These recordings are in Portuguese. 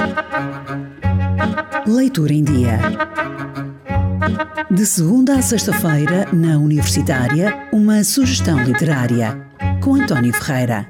Leitura em Dia. De segunda a sexta-feira, na Universitária, uma sugestão literária, com António Ferreira.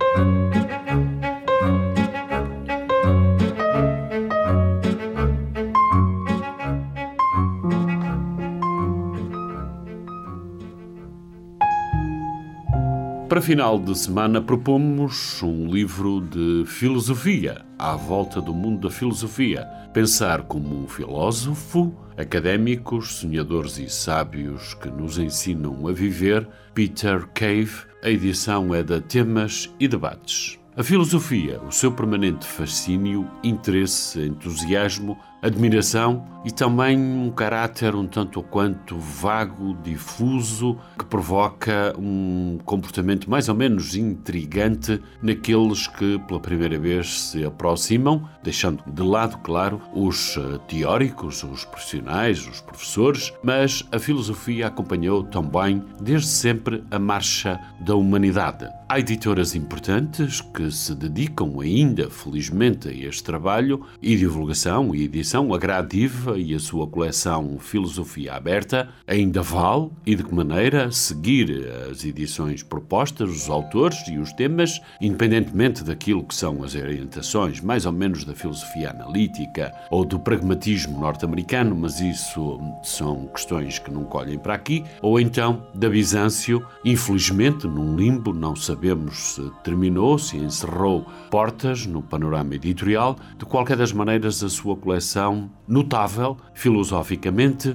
Para final de semana propomos um livro de filosofia, à volta do mundo da filosofia. Pensar como um filósofo, académicos, sonhadores e sábios que nos ensinam a viver. Peter Cave, a edição é da Temas e Debates. A filosofia, o seu permanente fascínio, interesse, entusiasmo, admiração e também um caráter um tanto ou quanto vago, difuso, que provoca um comportamento mais ou menos intrigante naqueles que pela primeira vez se aproximam, deixando de lado, claro, os teóricos, os profissionais, os professores, mas a filosofia acompanhou também desde sempre a marcha da humanidade. Há editoras importantes que se dedicam ainda, felizmente, a este trabalho e divulgação e edição. A Gradiva e a sua coleção Filosofia Aberta ainda vale, e de que maneira seguir as edições propostas, os autores e os temas, independentemente daquilo que são as orientações, mais ou menos da filosofia analítica ou do pragmatismo norte-americano, mas isso são questões que não colhem para aqui, ou então da Bizâncio, infelizmente num limbo, não sabemos se terminou, se encerrou portas no panorama editorial. De qualquer das maneiras, a sua coleção notável, filosoficamente,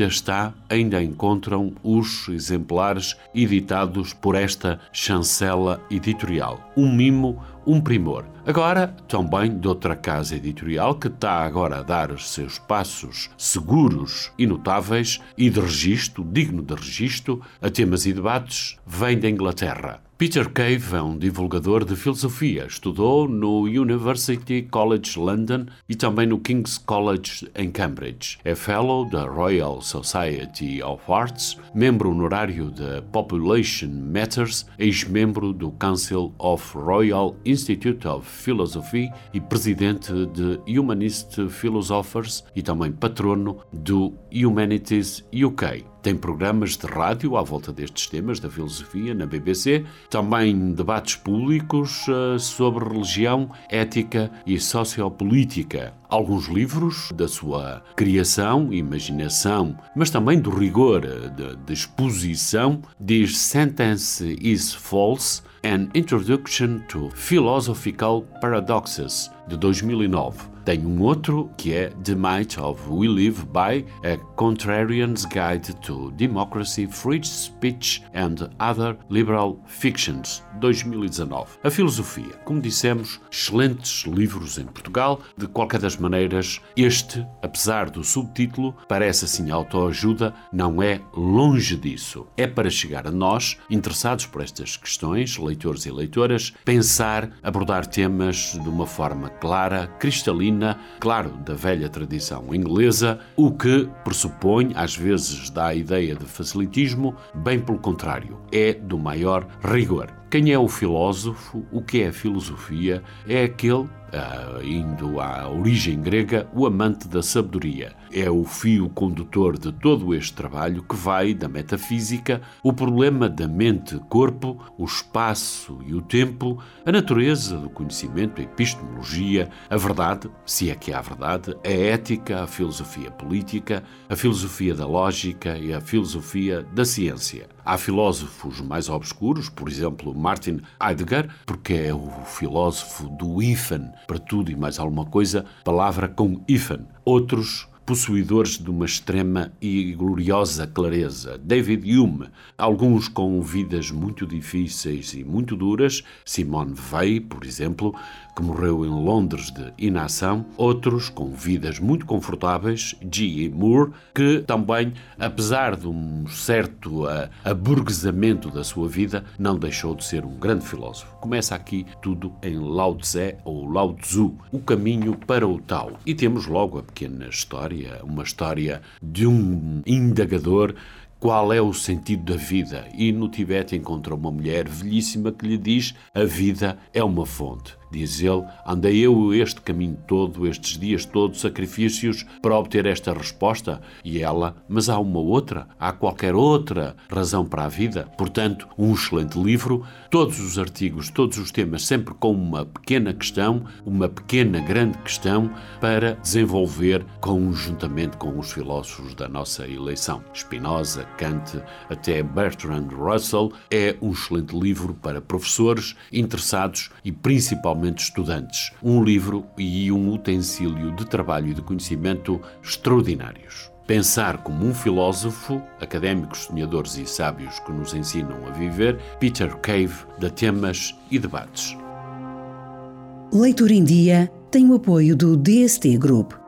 ainda encontram os exemplares editados por esta chancela editorial. Um mimo, um primor. Agora, também de outra casa editorial que está agora a dar os seus passos seguros e notáveis e de registro, digno de registro, a Temas e Debates, vem da Inglaterra. Peter Cave é um divulgador de filosofia. Estudou no University College London e também no King's College em Cambridge. É Fellow da Royal Society of Arts, membro honorário da Population Matters, ex-membro do Council of Royal Institute of Philosophy e presidente de Humanist Philosophers e também patrono do Humanities UK. Tem programas de rádio à volta destes temas da filosofia na BBC, também debates públicos sobre religião, ética e sociopolítica. Alguns livros da sua criação, imaginação, mas também do rigor de exposição, diz Sentence is False, An Introduction to Philosophical Paradoxes, de 2009. Tem um outro que é The Might of We Live By, A Contrarian's Guide to Democracy, Free Speech and Other Liberal Fictions, 2019. A filosofia, como dissemos, excelentes livros em Portugal. De qualquer das maneiras, este, apesar do subtítulo, parece assim autoajuda, não é longe disso. É para chegar a nós, interessados por estas questões, leitores e leitoras, pensar, abordar temas de uma forma clara, cristalina, claro, da velha tradição inglesa, o que pressupõe, às vezes dá a ideia de facilitismo, bem pelo contrário, é do maior rigor. Quem é o filósofo? O que é a filosofia? É aquele, indo à origem grega, o amante da sabedoria. É o fio condutor de todo este trabalho que vai da metafísica, o problema da mente-corpo, o espaço e o tempo, a natureza do conhecimento, a epistemologia, a verdade, se é que há verdade, a ética, a filosofia política, a filosofia da lógica e a filosofia da ciência. Há filósofos mais obscuros, por exemplo, Martin Heidegger, porque é o filósofo do hífen, para tudo e mais alguma coisa, palavra com hífen. Outros possuidores de uma extrema e gloriosa clareza. David Hume, alguns com vidas muito difíceis e muito duras, Simone Weil, por exemplo, que morreu em Londres de inação, outros com vidas muito confortáveis, G.E. Moore, que também, apesar de um certo aburguesamento da sua vida, não deixou de ser um grande filósofo. Começa aqui tudo em Lao Tse ou Lao Tzu, o caminho para o Tao. E temos logo a pequena história, uma história de um indagador. Qual é o sentido da vida? E no Tibete encontra uma mulher velhíssima que lhe diz: a vida é uma fonte. diz ele, andei eu este caminho todo, estes dias todos, sacrifícios para obter esta resposta? E ela, mas há uma outra, há qualquer outra razão para a vida? Portanto, um excelente livro, todos os artigos, todos os temas, sempre com uma pequena questão, uma pequena grande questão para desenvolver conjuntamente com os filósofos da nossa eleição. Spinoza, Kant, até Bertrand Russell, é um excelente livro para professores, interessados e principalmente estudantes. Um livro e um utensílio de trabalho e de conhecimento extraordinários. Pensar como um filósofo, académicos, sonhadores e sábios que nos ensinam a viver, Peter Cave, de Temas e Debates. Leitura em Dia tem o apoio do DST Group.